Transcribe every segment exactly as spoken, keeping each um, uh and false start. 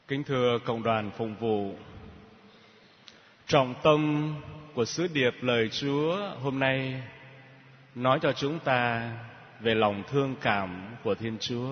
Kính thưa cộng đoàn phụng vụ, trọng tâm của sứ điệp lời Chúa hôm nay nói cho chúng ta về lòng thương cảm của Thiên Chúa.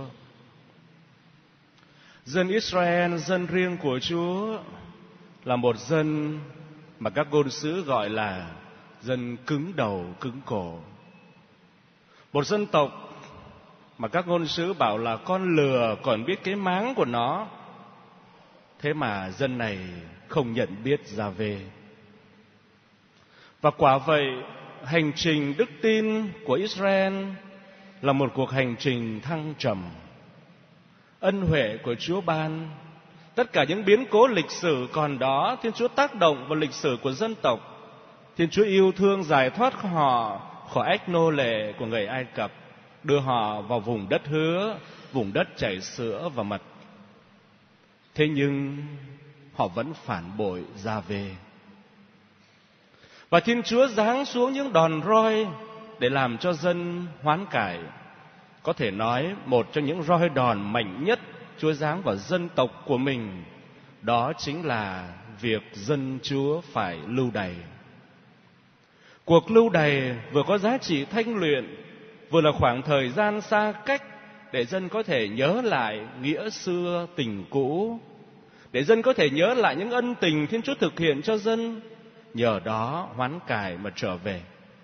Dân Israel, dân riêng của Chúa, là một dân mà các ngôn sứ gọi là dân cứng đầu cứng cổ. Một dân tộc mà các ngôn sứ bảo là con lừa còn biết cái máng của nó. Thế mà dân này không nhận biết ra về. Và quả vậy, hành trình đức tin của Israel là một cuộc hành trình thăng trầm. Ân huệ của Chúa ban, tất cả những biến cố lịch sử còn đó, Thiên Chúa tác động vào lịch sử của dân tộc. Thiên Chúa yêu thương giải thoát họ khỏi ách nô lệ của người Ai Cập, đưa họ vào vùng đất hứa, vùng đất chảy sữa và mật. Thế nhưng họ vẫn phản bội ra về. Và Thiên Chúa giáng xuống những đòn roi để làm cho dân hoán cải. Có thể nói một trong những roi đòn mạnh nhất Chúa giáng vào dân tộc của mình, đó chính là việc dân Chúa phải lưu đày. Cuộc lưu đày vừa có giá trị thanh luyện, vừa là khoảng thời gian xa cách để dân có thể nhớ lại nghĩa xưa tình cũ, để dân có thể nhớ lại những ân tình Thiên Chúa thực hiện cho dân, nhờ đó hoán cải mà trở về.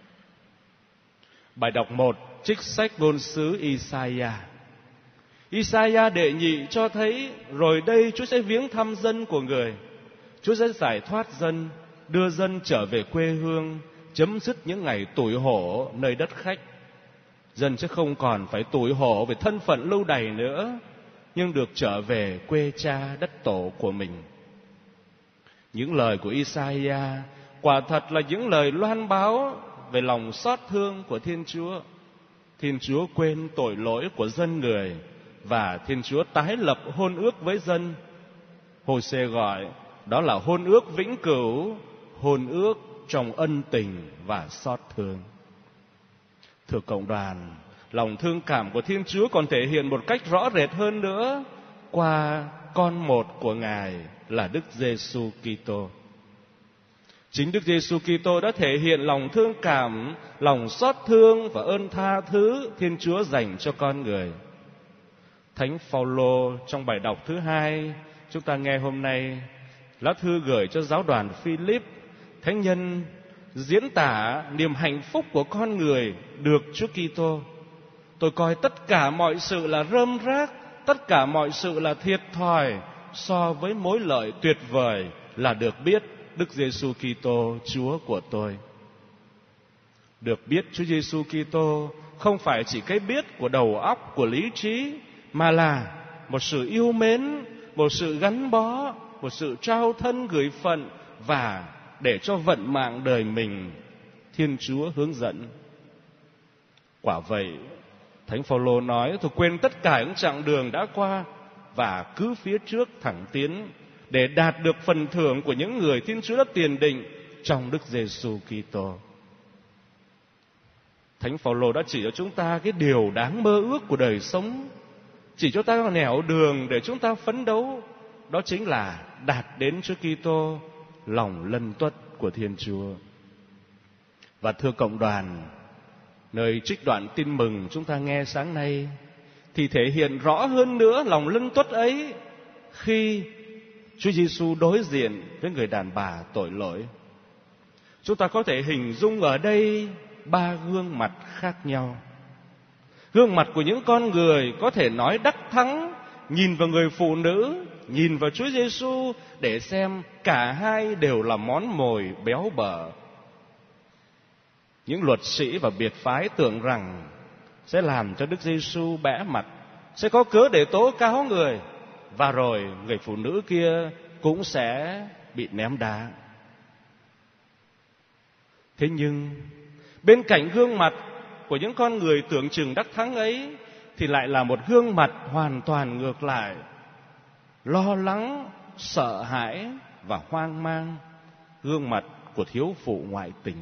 Bài đọc một, trích sách ngôn sứ Isaiah. Isaiah đệ nhị cho thấy rồi đây Chúa sẽ viếng thăm dân của người. Chúa sẽ giải thoát dân, đưa dân trở về quê hương, chấm dứt những ngày tủi hổ nơi đất khách. Dân sẽ không còn phải tủi hổ về thân phận lưu đày nữa, nhưng được trở về quê cha đất tổ của mình. Những lời của Isaiah quả thật là những lời loan báo về lòng xót thương của Thiên Chúa. Thiên Chúa quên tội lỗi của dân người và Thiên Chúa tái lập hôn ước với dân. Hô-sê gọi đó là hôn ước vĩnh cửu, hôn ước trong ân tình và xót thương. Thưa cộng đoàn, lòng thương cảm của Thiên Chúa còn thể hiện một cách rõ rệt hơn nữa qua con một của Ngài là Đức Giêsu Kitô. Chính Đức Giêsu Kitô đã thể hiện lòng thương cảm, lòng xót thương và ơn tha thứ Thiên Chúa dành cho con người. Thánh Phaolô trong bài đọc thứ hai chúng ta nghe hôm nay, lá thư gửi cho giáo đoàn Philip, thánh nhân diễn tả niềm hạnh phúc của con người được Chúa Kitô. Tôi coi tất cả mọi sự là rơm rác, tất cả mọi sự là thiệt thòi so với mối lợi tuyệt vời là được biết Đức Giêsu Kitô Chúa của tôi. Được biết Chúa Giêsu Kitô không phải chỉ cái biết của đầu óc, của lý trí, mà là một sự yêu mến, một sự gắn bó, một sự trao thân gửi phận, và để cho vận mạng đời mình Thiên Chúa hướng dẫn. Quả vậy, Thánh Phaolô nói: tôi quên tất cả những chặng đường đã qua và cứ phía trước thẳng tiến để đạt được phần thưởng của những người Thiên Chúa đã tiền định trong Đức Giêsu Kitô. Thánh Phaolô đã chỉ cho chúng ta cái điều đáng mơ ước của đời sống, chỉ cho ta nẻo đường để chúng ta phấn đấu, đó chính là đạt đến Chúa Kitô, lòng lân tuất của Thiên Chúa. Và thưa cộng đoàn, nơi trích đoạn tin mừng chúng ta nghe sáng nay thì thể hiện rõ hơn nữa lòng lân tuất ấy khi Chúa Giêsu đối diện với người đàn bà tội lỗi. Chúng ta có thể hình dung ở đây ba gương mặt khác nhau. Gương mặt của những con người có thể nói đắc thắng, nhìn vào người phụ nữ, nhìn vào Chúa Giêsu để xem cả hai đều là món mồi béo bở. Những luật sĩ và biệt phái tưởng rằng sẽ làm cho Đức Giêsu bẽ mặt, sẽ có cớ để tố cáo người, và rồi người phụ nữ kia cũng sẽ bị ném đá. Thế nhưng bên cạnh gương mặt của những con người tưởng chừng đắc thắng ấy thì lại là một gương mặt hoàn toàn ngược lại, lo lắng, sợ hãi và hoang mang, gương mặt của thiếu phụ ngoại tình.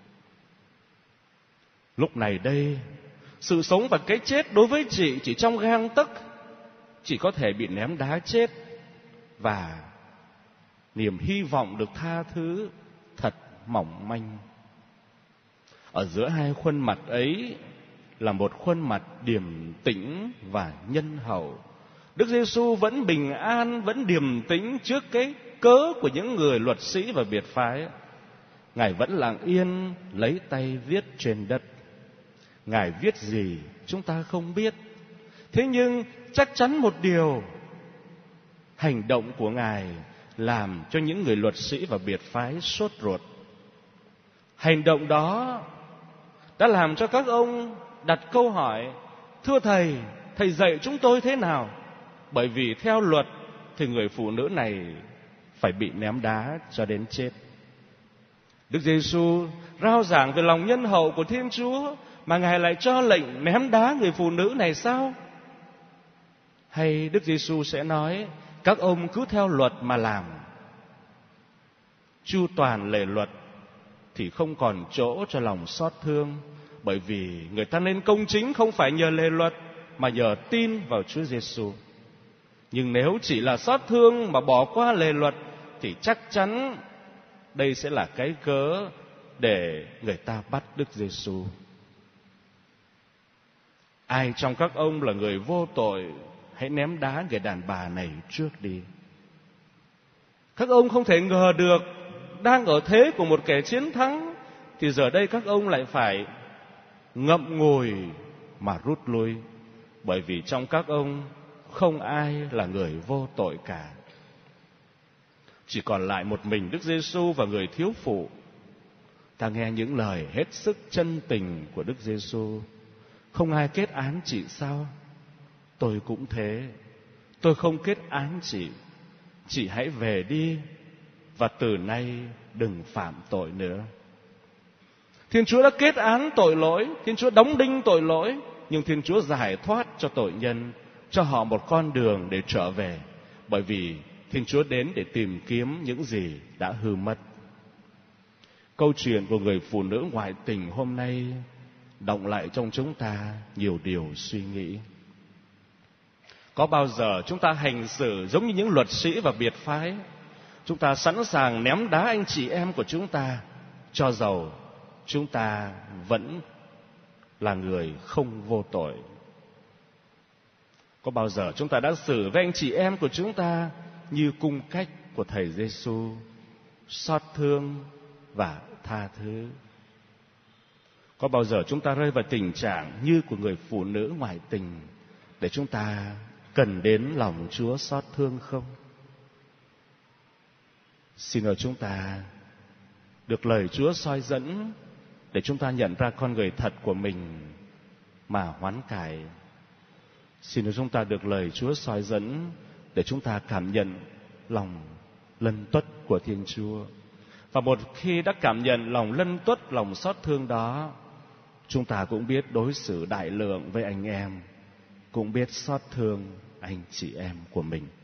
Lúc này đây, sự sống và cái chết đối với chị chỉ trong gang tấc, chỉ có thể bị ném đá chết, và niềm hy vọng được tha thứ thật mỏng manh. Ở giữa hai khuôn mặt ấy là một khuôn mặt điềm tĩnh và nhân hậu. Đức Giêsu vẫn bình an, vẫn điềm tĩnh trước cái cớ của những người luật sĩ và biệt phái. Ngài vẫn lặng yên lấy tay viết trên đất. Ngài viết gì chúng ta không biết. Thế nhưng chắc chắn một điều, hành động của Ngài làm cho những người luật sĩ và biệt phái sốt ruột. Hành động đó đã làm cho các ông đặt câu hỏi: thưa Thầy, Thầy dạy chúng tôi thế nào? Bởi vì theo luật thì người phụ nữ này phải bị ném đá cho đến chết. Đức Giêsu rao giảng về lòng nhân hậu của Thiên Chúa mà Ngài lại cho lệnh ném đá người phụ nữ này sao? Hay Đức Giêsu sẽ nói các ông cứ theo luật mà làm, chu toàn lề luật thì không còn chỗ cho lòng xót thương, bởi vì người ta nên công chính không phải nhờ lề luật mà nhờ tin vào Chúa Giêsu. Nhưng nếu chỉ là xót thương mà bỏ qua lề luật thì chắc chắn đây sẽ là cái cớ để người ta bắt Đức Giêsu. Ai trong các ông là người vô tội, hãy ném đá người đàn bà này trước đi. Các ông không thể ngờ được, đang ở thế của một kẻ chiến thắng thì giờ đây các ông lại phải ngậm ngùi mà rút lui, bởi vì trong các ông không ai là người vô tội cả. Chỉ còn lại một mình Đức Giêsu và người thiếu phụ. Ta nghe những lời hết sức chân tình của Đức Giêsu: không ai kết án chị sao? Tôi cũng thế. Tôi không kết án chị. Chị hãy về đi và từ nay đừng phạm tội nữa. Thiên Chúa đã kết án tội lỗi, Thiên Chúa đóng đinh tội lỗi, nhưng Thiên Chúa giải thoát cho tội nhân, cho họ một con đường để trở về, bởi vì Thiên Chúa đến để tìm kiếm những gì đã hư mất. Câu chuyện của người phụ nữ ngoại tình hôm nay động lại trong chúng ta nhiều điều suy nghĩ. Có bao giờ chúng ta hành xử giống như những luật sĩ và biệt phái? Chúng ta sẵn sàng ném đá anh chị em của chúng ta, cho dầu chúng ta vẫn là người không vô tội. Có bao giờ chúng ta đã xử với anh chị em của chúng ta như cung cách của Thầy Giêsu, xót thương và tha thứ? Có bao giờ chúng ta rơi vào tình trạng như của người phụ nữ ngoại tình để chúng ta cần đến lòng Chúa xót thương không? Xin ơn chúng ta được lời Chúa soi dẫn để chúng ta nhận ra con người thật của mình mà hoán cải. Xin ơn chúng ta được lời Chúa soi dẫn để chúng ta cảm nhận lòng lân tuất của Thiên Chúa. Và một khi đã cảm nhận lòng lân tuất, lòng xót thương đó, chúng ta cũng biết đối xử đại lượng với anh em, cũng biết xót thương anh chị em của mình.